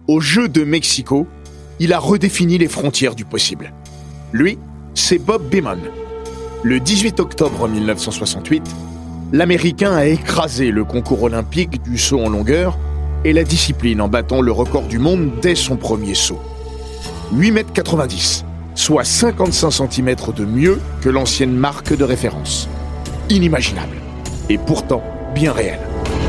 Aux Jeux de Mexico, il a redéfini les frontières du possible. Lui, c'est Bob Beamon. Le 18 octobre 1968, l'Américain a écrasé le concours olympique du saut en longueur et la discipline en battant le record du monde dès son premier saut. 8,90 m, soit 55 cm de mieux que l'ancienne marque de référence. Inimaginable, et pourtant bien réel.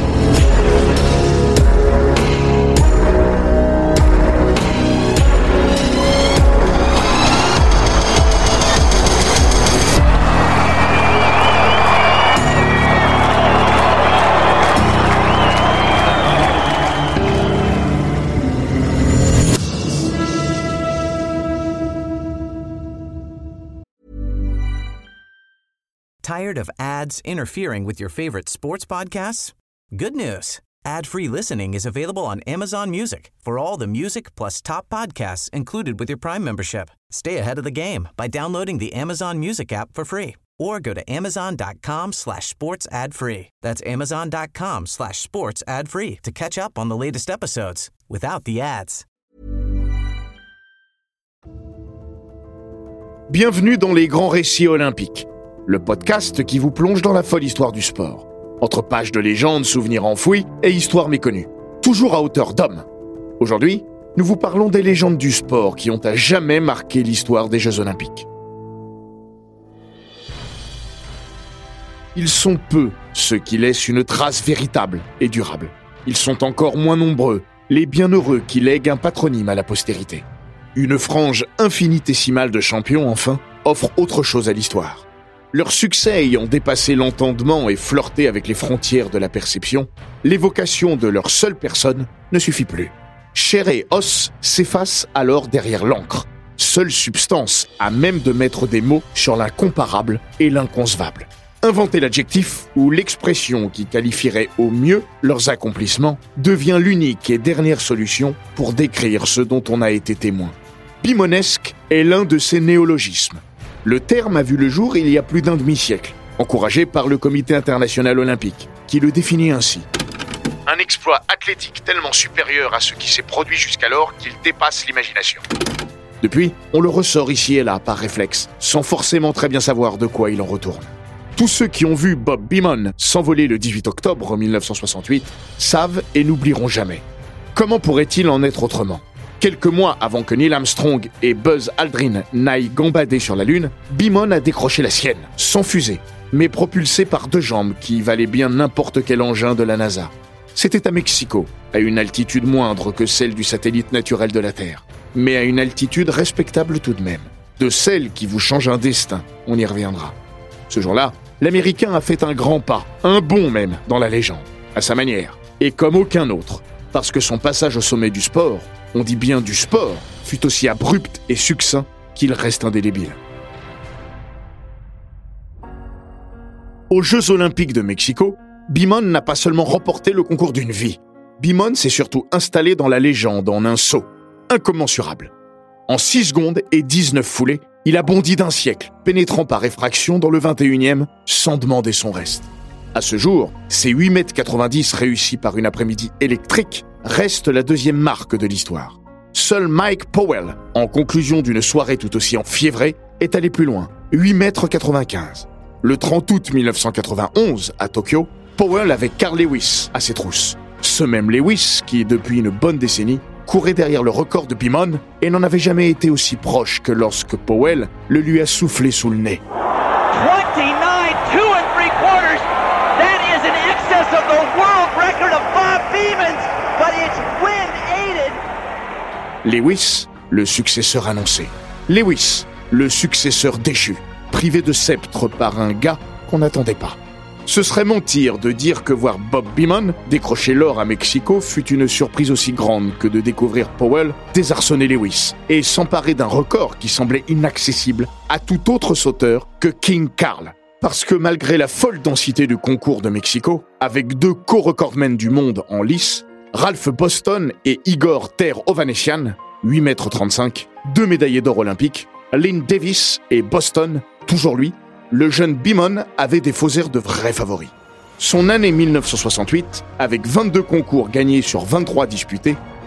Tired of ads interfering with your favorite sports podcasts? Good news. Ad-free listening is available on Amazon Music for all the music plus top podcasts included with your Prime membership. Stay ahead of the game by downloading the Amazon Music app for free or go to amazon.com/sports ad free. That's amazon.com/sports ad free to catch up on the latest episodes without the ads. Bienvenue dans les grands récits olympiques. Le podcast qui vous plonge dans la folle histoire du sport. Entre pages de légendes, souvenirs enfouis et histoires méconnues. Toujours à hauteur d'homme. Aujourd'hui, nous vous parlons des légendes du sport qui ont à jamais marqué l'histoire des Jeux Olympiques. Ils sont peu ceux qui laissent une trace véritable et durable. Ils sont encore moins nombreux, les bienheureux qui lèguent un patronyme à la postérité. Une frange infinitésimale de champions, enfin, offre autre chose à l'histoire. Leur succès ayant dépassé l'entendement et flirté avec les frontières de la perception, l'évocation de leur seule personne ne suffit plus. Chair et os s'effacent alors derrière l'encre, seule substance à même de mettre des mots sur l'incomparable et l'inconcevable. Inventer l'adjectif ou l'expression qui qualifierait au mieux leurs accomplissements devient l'unique et dernière solution pour décrire ce dont on a été témoin. Beamonesque est l'un de ces néologismes. Le terme a vu le jour il y a plus d'un demi-siècle, encouragé par le Comité international olympique, qui le définit ainsi. Un exploit athlétique tellement supérieur à ce qui s'est produit jusqu'alors qu'il dépasse l'imagination. Depuis, on le ressort ici et là par réflexe, sans forcément très bien savoir de quoi il en retourne. Tous ceux qui ont vu Bob Beamon s'envoler le 18 octobre 1968 savent et n'oublieront jamais. Comment pourrait-il en être autrement ? Quelques mois avant que Neil Armstrong et Buzz Aldrin n'aillent gambader sur la Lune, Beamon a décroché la sienne, sans fusée, mais propulsé par 2 jambes qui valaient bien n'importe quel engin de la NASA. C'était à Mexico, à une altitude moindre que celle du satellite naturel de la Terre, mais à une altitude respectable tout de même. De celle qui vous change un destin, on y reviendra. Ce jour-là, l'Américain a fait un grand pas, un bond même, dans la légende, à sa manière, et comme aucun autre, parce que son passage au sommet du sport, on dit bien du sport, fut aussi abrupt et succinct qu'il reste indélébile. Aux Jeux Olympiques de Mexico, Beamon n'a pas seulement remporté le concours d'une vie. Beamon s'est surtout installé dans la légende en un saut, incommensurable. En 6 secondes et 19 foulées, il a bondi d'un siècle, pénétrant par effraction dans le 21e sans demander son reste. À ce jour, ces 8,90 m réussis par une après-midi électrique restent la 2e marque de l'histoire. Seul Mike Powell, en conclusion d'une soirée tout aussi enfiévrée, est allé plus loin, 8,95 m. Le 30 août 1991, à Tokyo, Powell avait Carl Lewis à ses trousses. Ce même Lewis qui, depuis une bonne décennie, courait derrière le record de Beamon et n'en avait jamais été aussi proche que lorsque Powell le lui a soufflé sous le nez. 29 2 3/4. That is in excess of the world record of Bob Beamon's, but it's wind-aided. Lewis, le successeur annoncé. Lewis, le successeur déchu, privé de sceptre par un gars qu'on n'attendait pas. Ce serait mentir de dire que voir Bob Beamon décrocher l'or à Mexico fut une surprise aussi grande que de découvrir Powell désarçonner Lewis et s'emparer d'un record qui semblait inaccessible à tout autre sauteur que King Carl. Parce que malgré la folle densité du concours de Mexico, avec 2 co-recordmen du monde en lice, Ralph Boston et Igor Ter-Ovanesyan, 8,35 m, 2 médaillés d'or olympiques, Lynn Davis et Boston, toujours lui, le jeune Beamon avait des faux airs de vrais favoris. Son année 1968, avec 22 concours gagnés sur 23 disputés,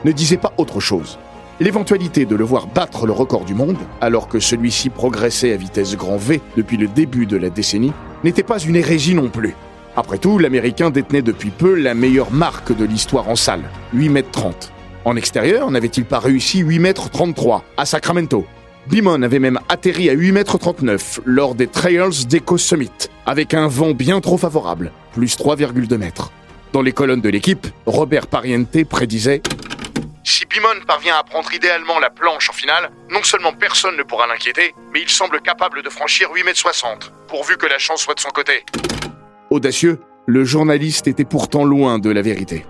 ne disait pas autre chose. L'éventualité de le voir battre le record du monde, alors que celui-ci progressait à vitesse grand V depuis le début de la décennie, n'était pas une hérésie non plus. Après tout, l'Américain détenait depuis peu la meilleure marque de l'histoire en salle, 8,30 m. En extérieur, n'avait-il pas réussi 8,33 m à Sacramento? Beamon avait même atterri à 8,39 m lors des Trails d'Eco Summit, avec un vent bien trop favorable, plus 3,2 m. Dans les colonnes de l'équipe, Robert Pariente prédisait « Si Beamon parvient à prendre idéalement la planche en finale, non seulement personne ne pourra l'inquiéter, mais il semble capable de franchir 8,60 m, pourvu que la chance soit de son côté. » Audacieux, le journaliste était pourtant loin de la vérité.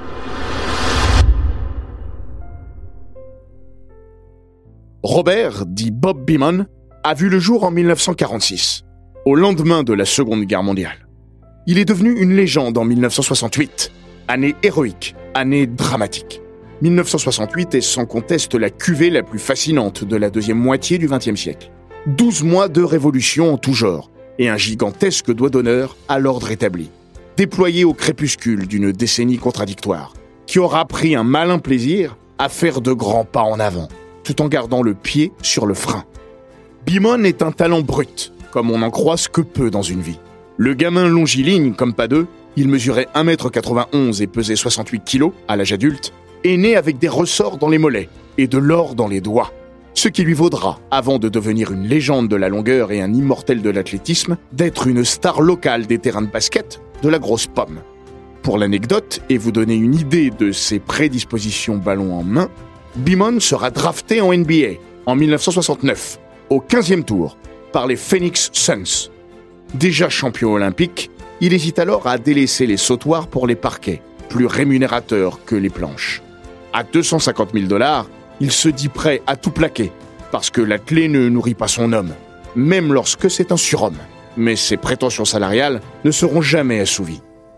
Robert, dit Bob Beamon, a vu le jour en 1946, au lendemain de la Seconde Guerre mondiale. Il est devenu une légende en 1968, année héroïque, année dramatique. 1968 est sans conteste la cuvée la plus fascinante de la deuxième moitié du XXe siècle. 12 mois de révolution en tout genre, et un gigantesque doigt d'honneur à l'ordre établi, déployé au crépuscule d'une décennie contradictoire, qui aura pris un malin plaisir à faire de grands pas en avant, tout en gardant le pied sur le frein. Beamon est un talent brut, comme on n'en croise que peu dans une vie. Le gamin longiligne comme pas deux, il mesurait 1,91 m et pesait 68 kg à l'âge adulte, est né avec des ressorts dans les mollets et de l'or dans les doigts. Ce qui lui vaudra, avant de devenir une légende de la longueur et un immortel de l'athlétisme, d'être une star locale des terrains de basket de la grosse pomme. Pour l'anecdote, et vous donner une idée de ses prédispositions ballon en main, Beamon sera drafté en NBA en 1969, au 15e tour, par les Phoenix Suns. Déjà champion olympique, il hésite alors à délaisser les sautoirs pour les parquets, plus rémunérateurs que les planches. À $250 000, il se dit prêt à tout plaquer, parce que l'athlète ne nourrit pas son homme, même lorsque c'est un surhomme. Mais ses prétentions salariales ne seront jamais assouvies.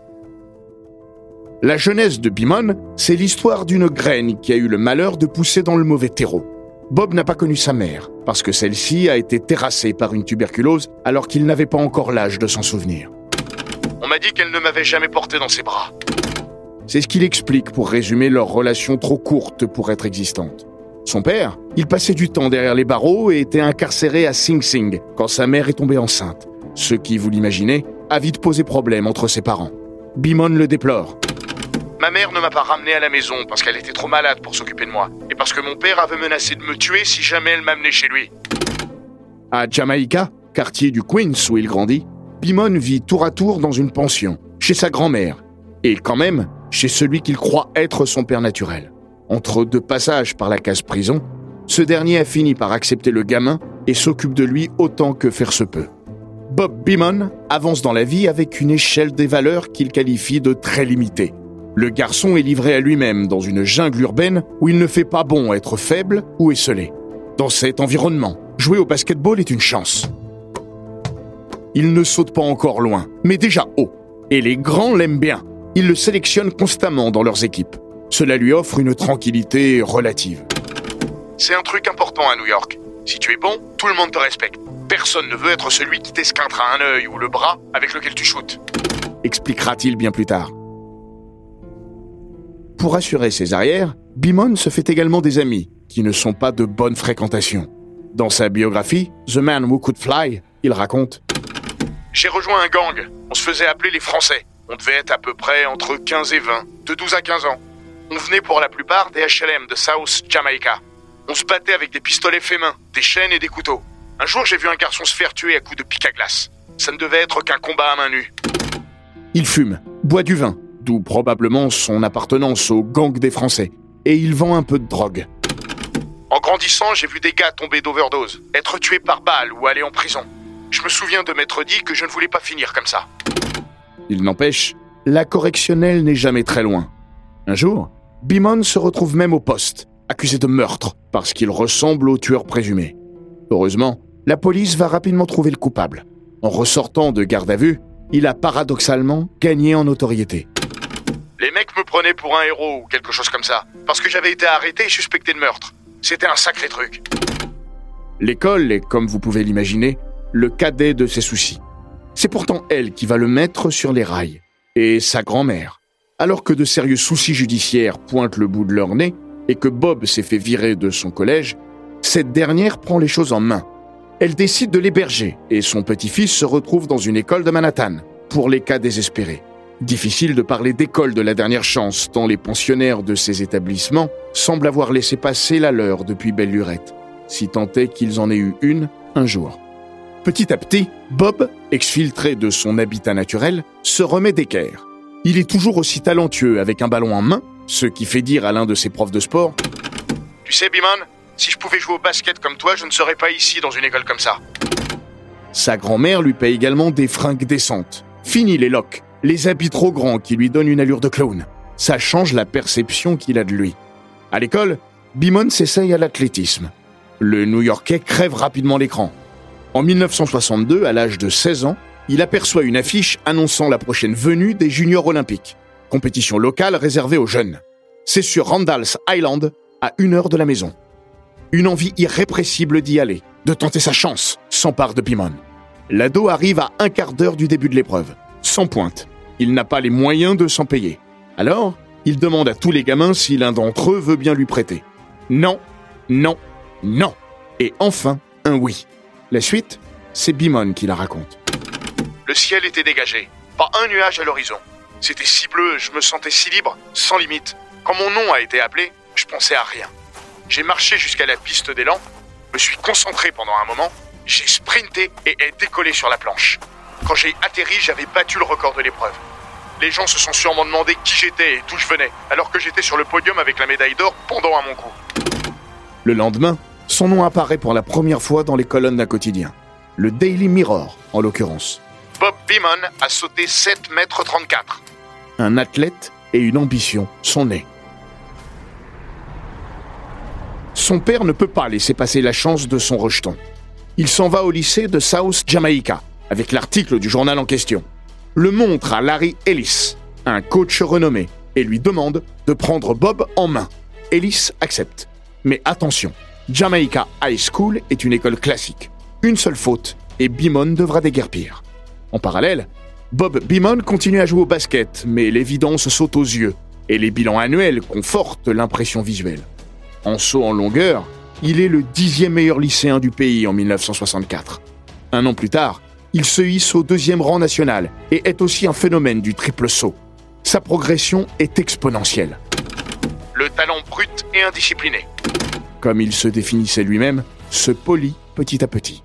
La jeunesse de Beamon, c'est l'histoire d'une graine qui a eu le malheur de pousser dans le mauvais terreau. Bob n'a pas connu sa mère, parce que celle-ci a été terrassée par une tuberculose alors qu'il n'avait pas encore l'âge de s'en souvenir. On m'a dit qu'elle ne m'avait jamais porté dans ses bras. C'est ce qu'il explique pour résumer leur relation trop courte pour être existante. Son père, il passait du temps derrière les barreaux et était incarcéré à Sing Sing quand sa mère est tombée enceinte. Ce qui, vous l'imaginez, a vite posé problème entre ses parents. Beamon le déplore. Ma mère ne m'a pas ramené à la maison parce qu'elle était trop malade pour s'occuper de moi et parce que mon père avait menacé de me tuer si jamais elle m'amenait chez lui. À Jamaïca, quartier du Queens où il grandit, Beamon vit tour à tour dans une pension, chez sa grand-mère, et quand même chez celui qu'il croit être son père naturel. Entre deux passages par la case prison, ce dernier a fini par accepter le gamin et s'occupe de lui autant que faire se peut. Bob Beamon avance dans la vie avec une échelle des valeurs qu'il qualifie de très limitée. Le garçon est livré à lui-même dans une jungle urbaine où il ne fait pas bon être faible ou esseulé. Dans cet environnement, jouer au basketball est une chance. Il ne saute pas encore loin, mais déjà haut. Et les grands l'aiment bien. Ils le sélectionnent constamment dans leurs équipes. Cela lui offre une tranquillité relative. C'est un truc important à New York. Si tu es bon, tout le monde te respecte. Personne ne veut être celui qui t'esquintera un œil ou le bras avec lequel tu shootes, expliquera-t-il bien plus tard. Pour assurer ses arrières, Beamon se fait également des amis, qui ne sont pas de bonne fréquentation. Dans sa biographie, The Man Who Could Fly, il raconte « J'ai rejoint un gang, on se faisait appeler les Français. On devait être à peu près entre 15 et 20, de 12 à 15 ans. On venait pour la plupart des HLM de South Jamaica. On se battait avec des pistolets faits main, des chaînes et des couteaux. Un jour, j'ai vu un garçon se faire tuer à coups de pic à glace. Ça ne devait être qu'un combat à main nue. » Il fume, boit du vin, d'où probablement son appartenance au gang des Français, et il vend un peu de drogue. En grandissant, j'ai vu des gars tomber d'overdose, être tués par balle ou aller en prison. Je me souviens de m'être dit que je ne voulais pas finir comme ça. Il n'empêche, la correctionnelle n'est jamais très loin. Un jour, Beamon se retrouve même au poste, accusé de meurtre, parce qu'il ressemble au tueur présumé. Heureusement, la police va rapidement trouver le coupable. En ressortant de garde à vue, il a paradoxalement gagné en notoriété. Les mecs me prenaient pour un héros ou quelque chose comme ça, parce que j'avais été arrêté et suspecté de meurtre. C'était un sacré truc. L'école est, comme vous pouvez l'imaginer, le cadet de ses soucis. C'est pourtant elle qui va le mettre sur les rails, et sa grand-mère. Alors que de sérieux soucis judiciaires pointent le bout de leur nez, et que Bob s'est fait virer de son collège, cette dernière prend les choses en main. Elle décide de l'héberger et son petit-fils se retrouve dans une école de Manhattan, pour les cas désespérés. Difficile de parler d'école de la dernière chance, tant les pensionnaires de ces établissements semblent avoir laissé passer la leur depuis belle lurette, si tant est qu'ils en aient eu une un jour. Petit à petit, Bob, exfiltré de son habitat naturel, se remet d'équerre. Il est toujours aussi talentueux avec un ballon en main, ce qui fait dire à l'un de ses profs de sport « Tu sais, Beamon, si je pouvais jouer au basket comme toi, je ne serais pas ici dans une école comme ça. » Sa grand-mère lui paie également des fringues décentes. Fini les locks, les habits trop grands qui lui donnent une allure de clown. Ça change la perception qu'il a de lui. À l'école, Beamon s'essaye à l'athlétisme. Le New-Yorkais crève rapidement l'écran. En 1962, à l'âge de 16 ans, il aperçoit une affiche annonçant la prochaine venue des Juniors Olympiques, compétition locale réservée aux jeunes. C'est sur Randall's Island, à 1 heure de la maison. Une envie irrépressible d'y aller, de tenter sa chance, s'empare de Beamon. L'ado arrive à un quart d'heure du début de l'épreuve, sans pointe. Il n'a pas les moyens de s'en payer. Alors, il demande à tous les gamins si l'un d'entre eux veut bien lui prêter. Non, non, non. Et enfin, un oui. La suite, c'est Beamon qui la raconte. Le ciel était dégagé, pas un nuage à l'horizon. C'était si bleu, je me sentais si libre, sans limite. Quand mon nom a été appelé, je pensais à rien. J'ai marché jusqu'à la piste d'élan, me suis concentré pendant un moment, j'ai sprinté et ai décollé sur la planche. Quand j'ai atterri, j'avais battu le record de l'épreuve. Les gens se sont sûrement demandé qui j'étais et d'où je venais, alors que j'étais sur le podium avec la médaille d'or pendant à mon cou. Le lendemain, son nom apparaît pour la première fois dans les colonnes d'un quotidien. Le Daily Mirror, en l'occurrence. Bob Beamon a sauté 7,34 mètres. Un athlète et une ambition sont nés. Son père ne peut pas laisser passer la chance de son rejeton. Il s'en va au lycée de South Jamaica, avec l'article du journal en question. Le montre à Larry Ellis, un coach renommé, et lui demande de prendre Bob en main. Ellis accepte. Mais attention, Jamaica High School est une école classique. Une seule faute, et Beamon devra déguerpir. En parallèle, Bob Beamon continue à jouer au basket, mais l'évidence saute aux yeux, et les bilans annuels confortent l'impression visuelle. En saut en longueur, il est le 10e meilleur lycéen du pays en 1964. Un an plus tard, il se hisse au 2e rang national et est aussi un phénomène du triple saut. Sa progression est exponentielle. Le talent brut et indiscipliné. Comme il se définissait lui-même, se polit petit à petit.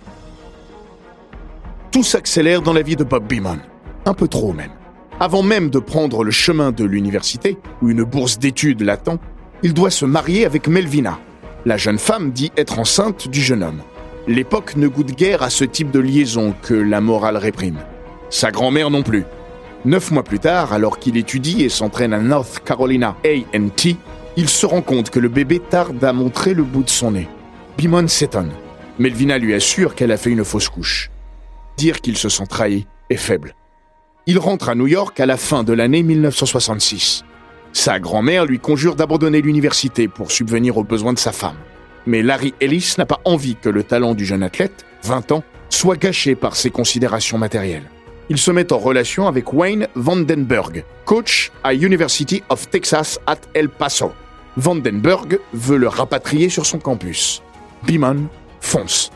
Tout s'accélère dans la vie de Bob Beamon. Un peu trop même. Avant même de prendre le chemin de l'université, où une bourse d'études l'attend, il doit se marier avec Melvina. La jeune femme dit être enceinte du jeune homme. L'époque ne goûte guère à ce type de liaison que la morale réprime. Sa grand-mère non plus. 9 mois plus tard, alors qu'il étudie et s'entraîne à North Carolina A&T, il se rend compte que le bébé tarde à montrer le bout de son nez. Beamon s'étonne. Melvina lui assure qu'elle a fait une fausse couche. Dire qu'il se sent trahi est faible. Il rentre à New York à la fin de l'année 1966. Sa grand-mère lui conjure d'abandonner l'université pour subvenir aux besoins de sa femme. Mais Larry Ellis n'a pas envie que le talent du jeune athlète, 20 ans, soit gâché par ses considérations matérielles. Il se met en relation avec Wayne Vandenberg, coach à University of Texas at El Paso. Vandenberg veut le rapatrier sur son campus. Beamon fonce.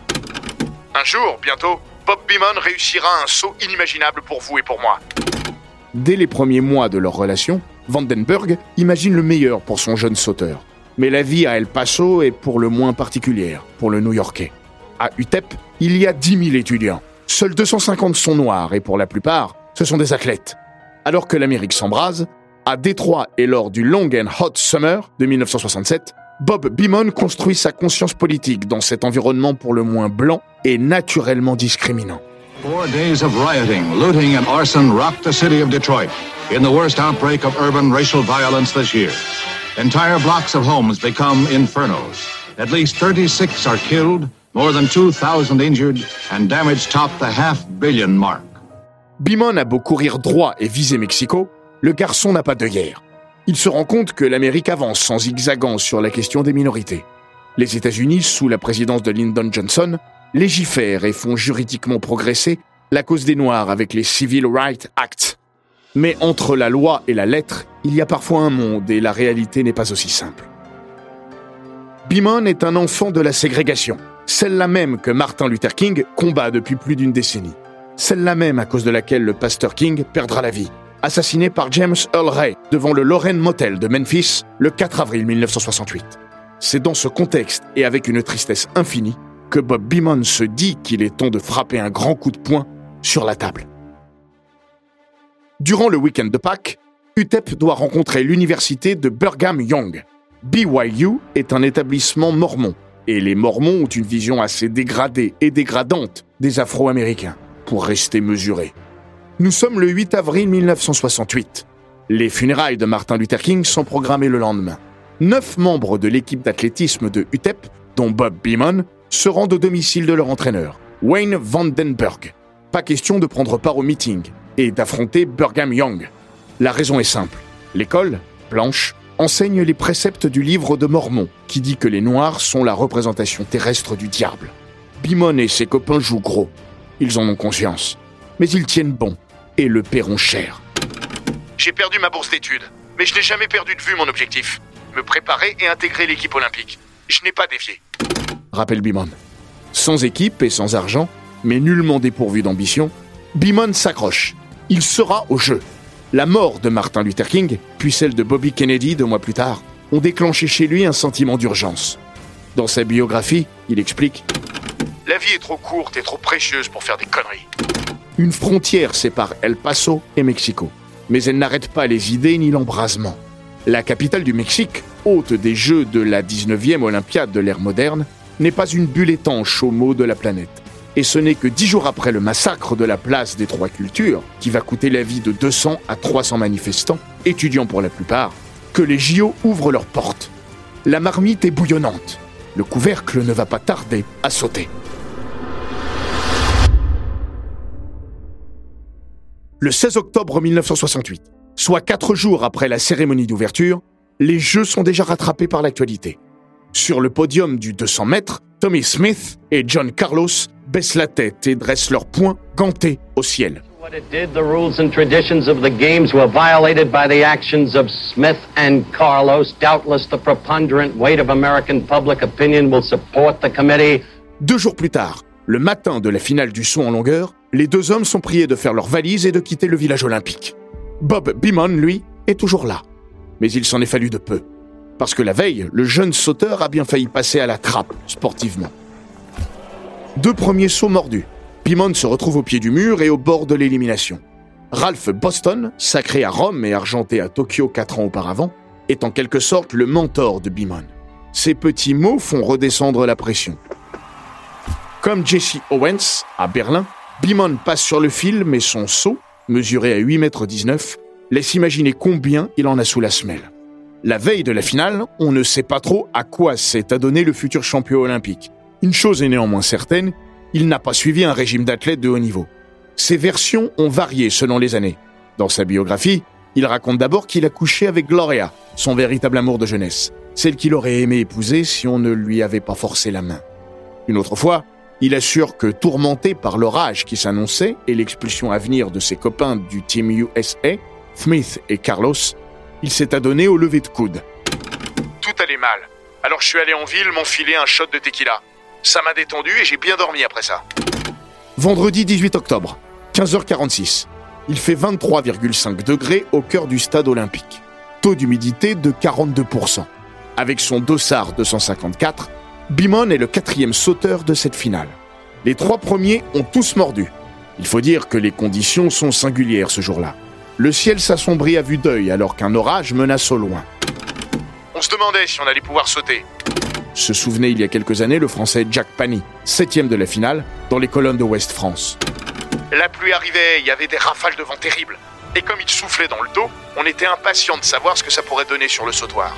Un jour, bientôt, Bob Beamon réussira un saut inimaginable pour vous et pour moi. Dès les premiers mois de leur relation, Vandenberg imagine le meilleur pour son jeune sauteur. Mais la vie à El Paso est pour le moins particulière pour le New-Yorkais. À UTEP, il y a 10 000 étudiants. Seuls 250 sont noirs et pour la plupart, ce sont des athlètes. Alors que l'Amérique s'embrase, à Détroit et lors du Long and Hot Summer de 1967, Bob Beamon construit sa conscience politique dans cet environnement pour le moins blanc et naturellement discriminant. 4 days of rioting, looting and arson rocked the city of Detroit in the worst outbreak of urban racial violence this year. Entire blocks of homes become infernos. At least 36 are killed, more than 2,000 injured, and damage topped the $500 million mark. Beamon a beau courir droit et viser Mexico, le garçon n'a pas d'œillère. Il se rend compte que l'Amérique avance en zigzagant sur la question des minorités. Les États-Unis, sous la présidence de Lyndon Johnson, légifèrent et font juridiquement progresser la cause des Noirs avec les Civil Rights Act. Mais entre la loi et la lettre, il y a parfois un monde et la réalité n'est pas aussi simple. Beamon est un enfant de la ségrégation, celle-là même que Martin Luther King combat depuis plus d'une décennie. Celle-là même à cause de laquelle le pasteur King perdra la vie, assassiné par James Earl Ray devant le Lorraine Motel de Memphis le 4 avril 1968. C'est dans ce contexte et avec une tristesse infinie que Bob Beamon se dit qu'il est temps de frapper un grand coup de poing sur la table. Durant le week-end de Pâques, UTEP doit rencontrer l'université de Brigham Young. BYU est un établissement mormon, et les Mormons ont une vision assez dégradée et dégradante des Afro-Américains, pour rester mesurés. Nous sommes le 8 avril 1968. Les funérailles de Martin Luther King sont programmées le lendemain. 9 membres de l'équipe d'athlétisme de UTEP, dont Bob Beamon, se rendent au domicile de leur entraîneur, Wayne Vandenberg. Pas question de prendre part au meeting et d'affronter Brigham Young. La raison est simple. L'école, blanche, enseigne les préceptes du livre de Mormon, qui dit que les Noirs sont la représentation terrestre du diable. Beamon et ses copains jouent gros. Ils en ont conscience. Mais ils tiennent bon et le paieront cher. J'ai perdu ma bourse d'études, mais je n'ai jamais perdu de vue mon objectif. Me préparer et intégrer l'équipe olympique. Je n'ai pas dévié. Rappelle Beamon. Sans équipe et sans argent, mais nullement dépourvu d'ambition, Beamon s'accroche. Il sera au jeu. La mort de Martin Luther King, puis celle de Bobby Kennedy 2 mois plus tard, ont déclenché chez lui un sentiment d'urgence. Dans sa biographie, il explique « La vie est trop courte et trop précieuse pour faire des conneries. » Une frontière sépare El Paso et Mexico, mais elle n'arrête pas les idées ni l'embrasement. La capitale du Mexique, hôte des Jeux de la 19e Olympiade de l'ère moderne, n'est pas une bulle étanche aux maux de la planète. Et ce n'est que 10 jours après le massacre de la place des Trois Cultures, qui va coûter la vie de 200 à 300 manifestants, étudiants pour la plupart, que les JO ouvrent leurs portes. La marmite est bouillonnante. Le couvercle ne va pas tarder à sauter. Le 16 octobre 1968, soit 4 jours après la cérémonie d'ouverture, les Jeux sont déjà rattrapés par l'actualité. Sur le podium du 200 mètres, Tommy Smith et John Carlos baissent la tête et dressent leurs poings gantés au ciel. What it did, the rules and traditions of the games were violated by the actions of Smith and Carlos. Doubtless the preponderant weight of American public opinion will support the committee. 2 jours plus tard, le matin de la finale du saut en longueur, les 2 hommes sont priés de faire leurs valises et de quitter le village olympique. Bob Beamon, lui, est toujours là. Mais il s'en est fallu de peu. Parce que la veille, le jeune sauteur a bien failli passer à la trappe, sportivement. 2 premiers sauts mordus. Beamon se retrouve au pied du mur et au bord de l'élimination. Ralph Boston, sacré à Rome et argenté à Tokyo 4 ans auparavant, est en quelque sorte le mentor de Beamon. Ces petits mots font redescendre la pression. Comme Jesse Owens, à Berlin, Beamon passe sur le fil, mais son saut, mesuré à 8,19 m, laisse imaginer combien il en a sous la semelle. La veille de la finale, on ne sait pas trop à quoi s'est adonné le futur champion olympique. Une chose est néanmoins certaine, il n'a pas suivi un régime d'athlète de haut niveau. Ses versions ont varié selon les années. Dans sa biographie, il raconte d'abord qu'il a couché avec Gloria, son véritable amour de jeunesse, celle qu'il aurait aimé épouser si on ne lui avait pas forcé la main. Une autre fois, il assure que, tourmenté par l'orage qui s'annonçait et l'expulsion à venir de ses copains du Team USA, Smith et Carlos, il s'est adonné au lever de coude. Tout allait mal. Alors je suis allé en ville m'enfiler un shot de tequila. Ça m'a détendu et j'ai bien dormi après ça. Vendredi 18 octobre, 15h46. Il fait 23,5 degrés au cœur du stade olympique. Taux d'humidité de 42%. Avec son dossard 254, Beamon est le 4e sauteur de cette finale. Les 3 premiers ont tous mordu. Il faut dire que les conditions sont singulières ce jour-là. Le ciel s'assombrit à vue d'œil alors qu'un orage menace au loin. On se demandait si on allait pouvoir sauter. Se souvenait il y a quelques années le Français Jack Pani, 7e de la finale, dans les colonnes de Ouest France. La pluie arrivait, il y avait des rafales de vent terribles. Et comme il soufflait dans le dos, on était impatients de savoir ce que ça pourrait donner sur le sautoir.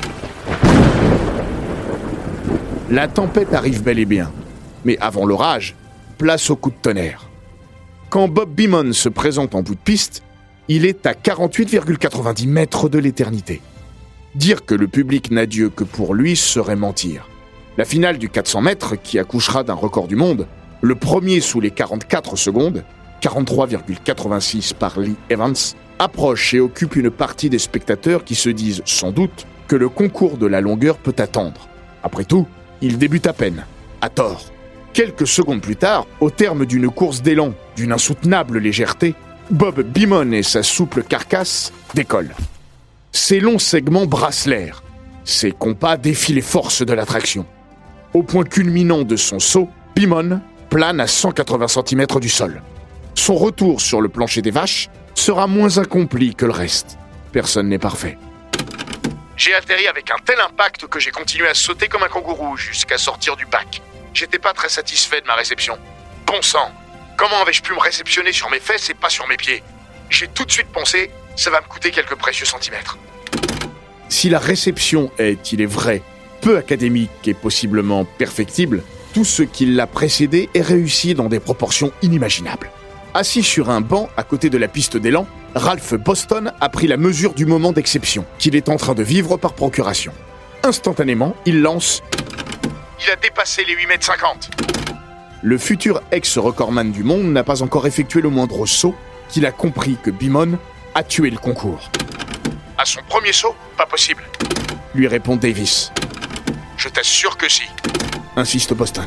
La tempête arrive bel et bien. Mais avant l'orage, place au coup de tonnerre. Quand Bob Beamon se présente en bout de piste, il est à 48,90 mètres de l'éternité. Dire que le public n'a Dieu que pour lui serait mentir. La finale du 400 mètres, qui accouchera d'un record du monde, le premier sous les 44 secondes, 43,86 par Lee Evans, approche et occupe une partie des spectateurs qui se disent sans doute que le concours de la longueur peut attendre. Après tout, il débute à peine, à tort. Quelques secondes plus tard, au terme d'une course d'élan d'une insoutenable légèreté, Bob Beamon et sa souple carcasse décollent. Ses longs segments brassent l'air. Ses compas défient les forces de l'attraction. Au point culminant de son saut, Beamon plane à 180 cm du sol. Son retour sur le plancher des vaches sera moins accompli que le reste. Personne n'est parfait. J'ai atterri avec un tel impact que j'ai continué à sauter comme un kangourou jusqu'à sortir du bac. J'étais pas très satisfait de ma réception. Bon sang, comment avais-je pu me réceptionner sur mes fesses et pas sur mes pieds? J'ai tout de suite pensé, ça va me coûter quelques précieux centimètres. Si la réception est, il est vrai, peu académique et possiblement perfectible, tout ce qui l'a précédé est réussi dans des proportions inimaginables. Assis sur un banc à côté de la piste d'élan, Ralph Boston a pris la mesure du moment d'exception qu'il est en train de vivre par procuration. Instantanément, il lance... Il a dépassé les 8,50 m. Le futur ex-recordman du monde n'a pas encore effectué le moindre saut qu'il a compris que Beamon a tué le concours. À son premier saut, pas possible. Lui répond Davis. Je t'assure que si. Insiste Boston.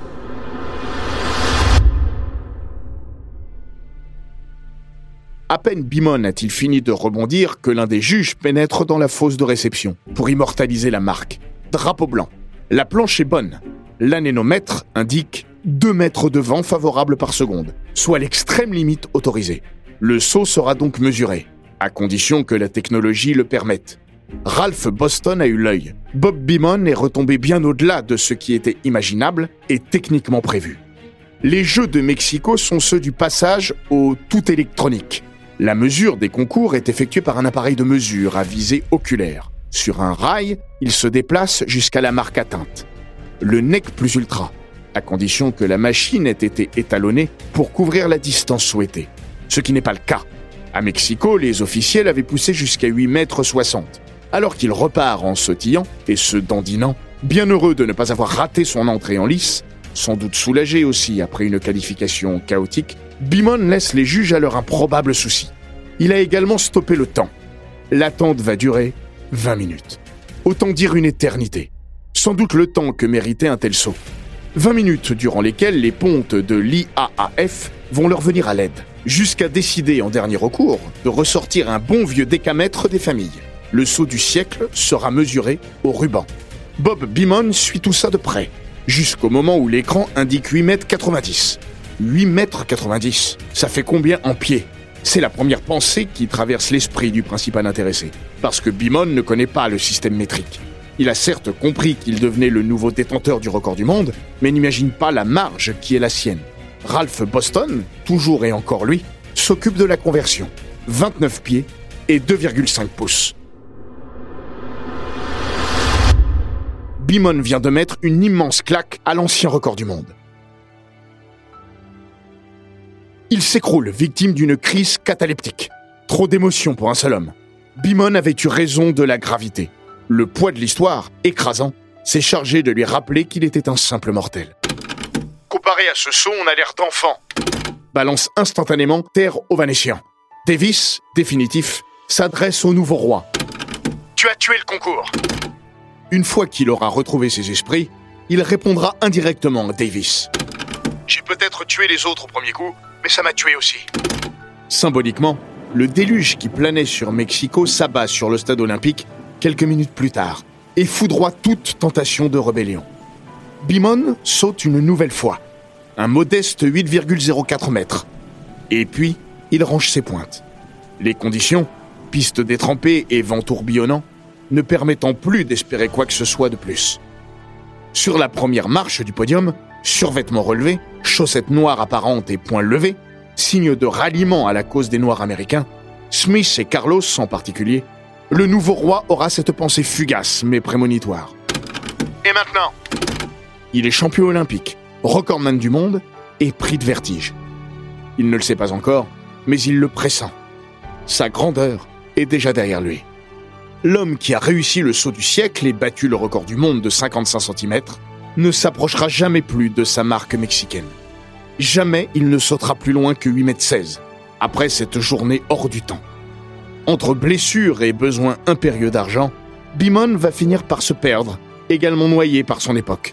À peine Beamon a-t-il fini de rebondir que l'un des juges pénètre dans la fosse de réception pour immortaliser la marque. Drapeau blanc. La planche est bonne. L'anémomètre indique 2 mètres de vent favorable par seconde, soit l'extrême limite autorisée. Le saut sera donc mesuré, à condition que la technologie le permette. Ralph Boston a eu l'œil. Bob Beamon est retombé bien au-delà de ce qui était imaginable et techniquement prévu. Les Jeux de Mexico sont ceux du passage au tout électronique. La mesure des concours est effectuée par un appareil de mesure à visée oculaire. Sur un rail, il se déplace jusqu'à la marque atteinte. Le nec plus ultra, à condition que la machine ait été étalonnée pour couvrir la distance souhaitée. Ce qui n'est pas le cas. À Mexico, les officiels avaient poussé jusqu'à 8,60 m. Alors qu'il repart en sautillant et se dandinant, bien heureux de ne pas avoir raté son entrée en lice, sans doute soulagé aussi après une qualification chaotique, Beamon laisse les juges à leur improbable souci. Il a également stoppé le temps. L'attente va durer 20 minutes. Autant dire une éternité. Sans doute le temps que méritait un tel saut. 20 minutes durant lesquelles les pontes de l'IAAF vont leur venir à l'aide, jusqu'à décider en dernier recours de ressortir un bon vieux décamètre des familles. Le saut du siècle sera mesuré au ruban. Bob Beamon suit tout ça de près, jusqu'au moment où l'écran indique 8,90 m. 8,90 m, ça fait combien en pieds? C'est la première pensée qui traverse l'esprit du principal intéressé, parce que Beamon ne connaît pas le système métrique. Il a certes compris qu'il devenait le nouveau détenteur du record du monde, mais n'imagine pas la marge qui est la sienne. Ralph Boston, toujours et encore lui, s'occupe de la conversion. 29 pieds et 2,5 pouces. Beamon vient de mettre une immense claque à l'ancien record du monde. Il s'écroule, victime d'une crise cataleptique. Trop d'émotions pour un seul homme. Beamon avait eu raison de la gravité. Le poids de l'histoire, écrasant, s'est chargé de lui rappeler qu'il était un simple mortel. Comparé à ce saut, on a l'air d'enfant. Balance instantanément terre aux Vanétiens. Davis, définitif, s'adresse au nouveau roi. Tu as tué le concours. Une fois qu'il aura retrouvé ses esprits, il répondra indirectement à Davis. J'ai peut-être tué les autres au premier coup, mais ça m'a tué aussi. Symboliquement, le déluge qui planait sur Mexico s'abat sur le stade olympique quelques minutes plus tard et foudroie toute tentation de rébellion. Beamon saute une nouvelle fois, un modeste 8,04 m. Et puis, il range ses pointes. Les conditions, piste détrempée et vent tourbillonnant, ne permettant plus d'espérer quoi que ce soit de plus. Sur la première marche du podium, survêtement relevé, chaussettes noires apparentes et poings levés, signe de ralliement à la cause des Noirs américains, Smith et Carlos en particulier, le nouveau roi aura cette pensée fugace mais prémonitoire. Et maintenant ? Il est champion olympique, recordman du monde et pris de vertige. Il ne le sait pas encore, mais il le pressent. Sa grandeur est déjà derrière lui. L'homme qui a réussi le saut du siècle et battu le record du monde de 55 cm ne s'approchera jamais plus de sa marque mexicaine. Jamais il ne sautera plus loin que 8,16 m, après cette journée hors du temps. Entre blessures et besoins impérieux d'argent, Beamon va finir par se perdre également noyé par son époque.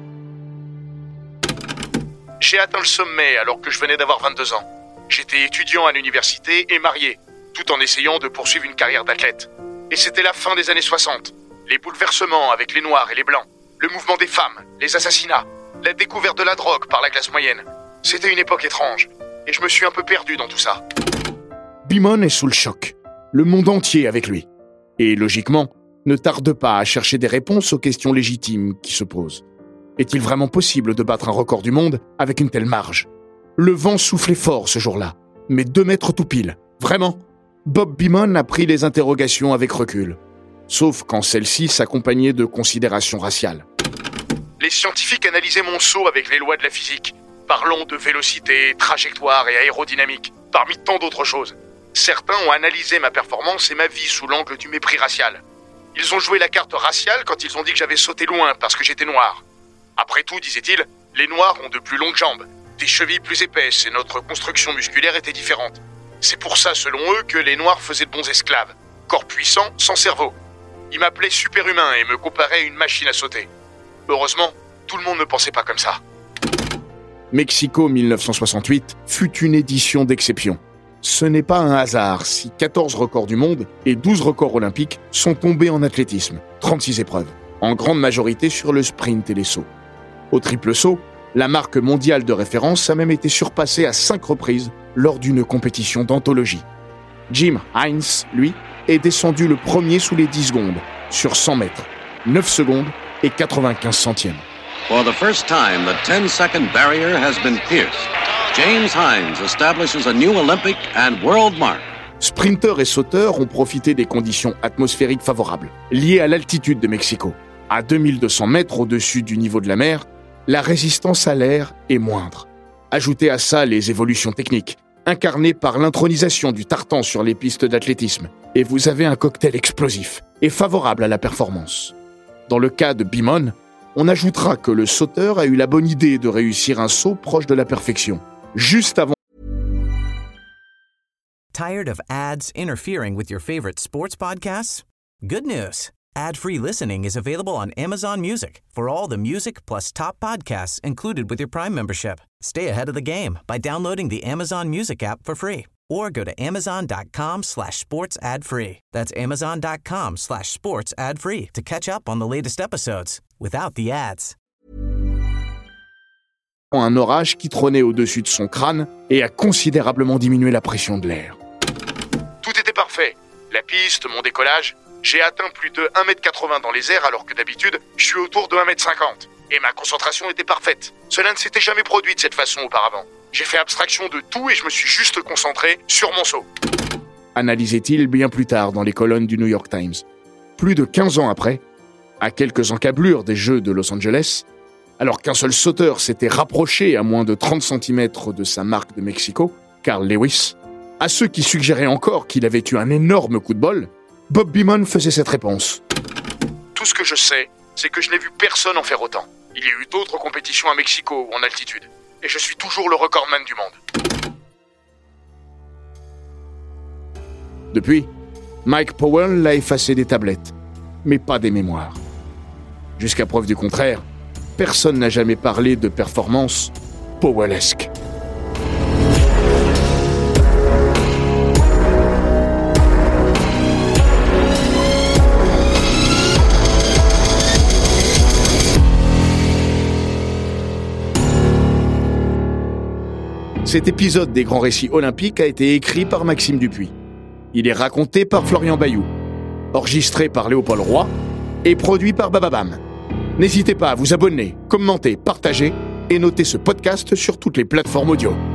J'ai atteint le sommet alors que je venais d'avoir 22 ans. J'étais étudiant à l'université et marié, tout en essayant de poursuivre une carrière d'athlète. Et c'était la fin des années 60. Les bouleversements avec les Noirs et les Blancs, le mouvement des femmes, les assassinats, la découverte de la drogue par la classe moyenne. C'était une époque étrange, et je me suis un peu perdu dans tout ça. Beamon est sous le choc, le monde entier avec lui. Et logiquement, ne tarde pas à chercher des réponses aux questions légitimes qui se posent. Est-il vraiment possible de battre un record du monde avec une telle marge ? Le vent soufflait fort ce jour-là, mais 2 mètres tout pile. Vraiment ? Bob Beamon a pris les interrogations avec recul, sauf quand celles-ci s'accompagnaient de considérations raciales. Les scientifiques analysaient mon saut avec les lois de la physique, parlant de vélocité, trajectoire et aérodynamique, parmi tant d'autres choses. Certains ont analysé ma performance et ma vie sous l'angle du mépris racial. Ils ont joué la carte raciale quand ils ont dit que j'avais sauté loin parce que j'étais noir. Après tout, disaient-ils, les Noirs ont de plus longues jambes, des chevilles plus épaisses et notre construction musculaire était différente. C'est pour ça, selon eux, que les Noirs faisaient de bons esclaves. Corps puissant, sans cerveau. Ils m'appelaient superhumain et me comparaient à une machine à sauter. Heureusement, tout le monde ne pensait pas comme ça. Mexico 1968 fut une édition d'exception. Ce n'est pas un hasard si 14 records du monde et 12 records olympiques sont tombés en athlétisme, 36 épreuves, en grande majorité sur le sprint et les sauts. Au triple saut, la marque mondiale de référence a même été surpassée à 5 reprises lors d'une compétition d'anthologie. Jim Hines, lui, est descendu le premier sous les 10 secondes, sur 100 mètres, 9 secondes et 95 centièmes. For the first time, the 10-second barrier has been pierced. James Hines establishes a new Olympic and world mark. Sprinteurs et sauteurs ont profité des conditions atmosphériques favorables, liées à l'altitude de Mexico. À 2200 mètres au-dessus du niveau de la mer, la résistance à l'air est moindre. Ajoutez à ça les évolutions techniques, incarnées par l'intronisation du tartan sur les pistes d'athlétisme, et vous avez un cocktail explosif et favorable à la performance. Dans le cas de Beamon, on ajoutera que le sauteur a eu la bonne idée de réussir un saut proche de la perfection, juste avant. Tired of ads interfering with your favorite sports podcasts? Good news. Ad-free listening is available on Amazon Music for all the music plus top podcasts included with your Prime membership. Stay ahead of the game by downloading the Amazon Music app for free or go to amazon.com/sports ad free. That's amazon.com/sports ad free to catch up on the latest episodes without the ads. Un orage qui trônait au-dessus de son crâne et a considérablement diminué la pression de l'air. Tout était parfait. La piste, mon décollage. J'ai atteint plus de 1m80 dans les airs alors que d'habitude, je suis autour de 1m50. Et ma concentration était parfaite. Cela ne s'était jamais produit de cette façon auparavant. J'ai fait abstraction de tout et je me suis juste concentré sur mon saut. Analysait-il bien plus tard dans les colonnes du New York Times. Plus de 15 ans après, à quelques encablures des Jeux de Los Angeles, alors qu'un seul sauteur s'était rapproché à moins de 30 cm de sa marque de Mexico, Carl Lewis, à ceux qui suggéraient encore qu'il avait eu un énorme coup de bol, Bob Beamon faisait cette réponse. Tout ce que je sais, c'est que je n'ai vu personne en faire autant. Il y a eu d'autres compétitions à Mexico ou en altitude. Et je suis toujours le recordman du monde. Depuis, Mike Powell l'a effacé des tablettes, mais pas des mémoires. Jusqu'à preuve du contraire, personne n'a jamais parlé de performance Powellesque. Cet épisode des Grands Récits Olympiques a été écrit par Maxime Dupuis. Il est raconté par Florian Bayou, enregistré par Léopold Roy et produit par Bababam. N'hésitez pas à vous abonner, commenter, partager et noter ce podcast sur toutes les plateformes audio.